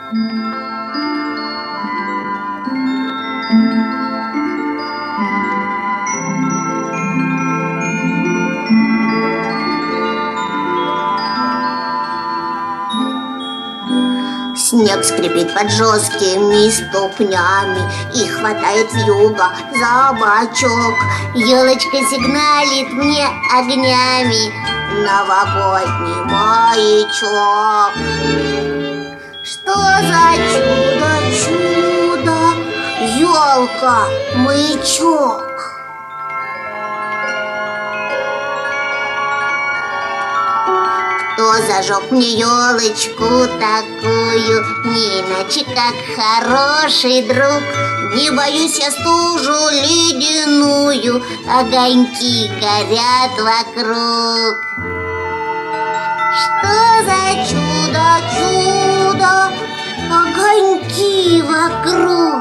Снег скрипит под жесткими ступнями и хватает вьюга за бочок. Елочка сигналит мне огнями, новогодний маячок. Что за чудо, елка, маячок? Кто зажег мне елочку такую, не иначе как хороший друг? Не боюсь я стужу ледяную, огоньки горят вокруг. Что за чудо, огоньки вокруг?